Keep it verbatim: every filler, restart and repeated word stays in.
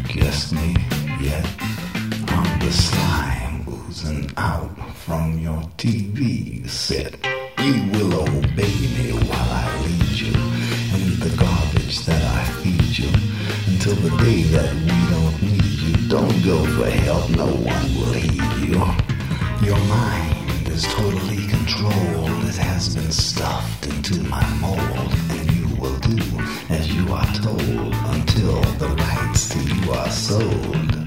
guessed me yet? I'm the slime oozing out from your T V set. You will obey me while I lead you in the garbage that I feed you until the day that we don't need you. Don't go for help, no one will heed you. Your mind is totally controlled. It has been stuffed into my mold, and you will do as you are told until the rights to you are sold.